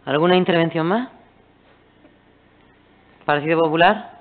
¿Alguna intervención más? ¿Partido Popular?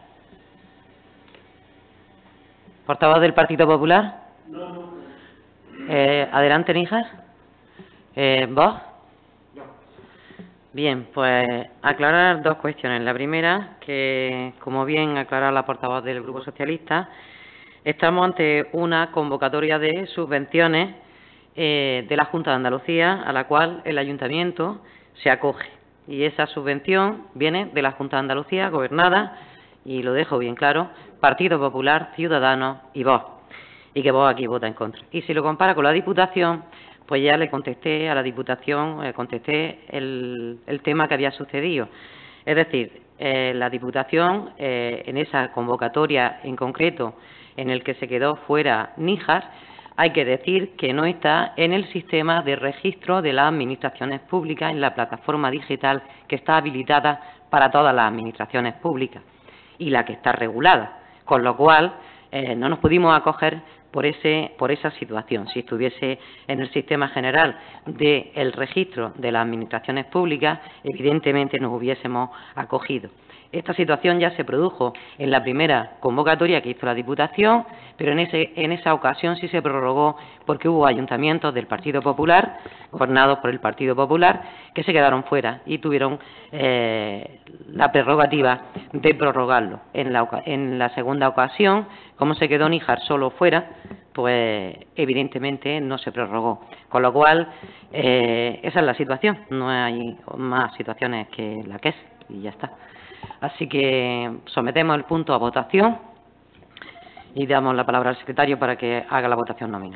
¿Portavoz del Partido Popular? No. Adelante, Níjar. ¿Vos? No. Bien, pues aclarar dos cuestiones. La primera, que como bien aclaró la portavoz del Grupo Socialista, estamos ante una convocatoria de subvenciones de la Junta de Andalucía, a la cual el Ayuntamiento se acoge. Y esa subvención viene de la Junta de Andalucía, gobernada, y lo dejo bien claro, Partido Popular, Ciudadanos y Vox. Y que Vox aquí vota en contra. Y si lo compara con la Diputación, pues ya le contesté a la Diputación, contesté el tema que había sucedido. Es decir, la Diputación, en esa convocatoria en concreto, en el que se quedó fuera Níjar, hay que decir que no está en el sistema de registro de las administraciones públicas, en la plataforma digital que está habilitada para todas las administraciones públicas y la que está regulada, con lo cual no nos pudimos acoger por esa situación. Si estuviese en el sistema general del registro de las administraciones públicas, evidentemente nos hubiésemos acogido. Esta situación ya se produjo en la primera convocatoria que hizo la Diputación, pero en esa ocasión sí se prorrogó porque hubo ayuntamientos del Partido Popular, gobernados por el Partido Popular, que se quedaron fuera y tuvieron la prerrogativa de prorrogarlo. En la segunda ocasión, como se quedó Níjar solo fuera, pues evidentemente no se prorrogó. Con lo cual, esa es la situación. No hay más situaciones que la que es y ya está. Así que sometemos el punto a votación y damos la palabra al secretario para que haga la votación nominal.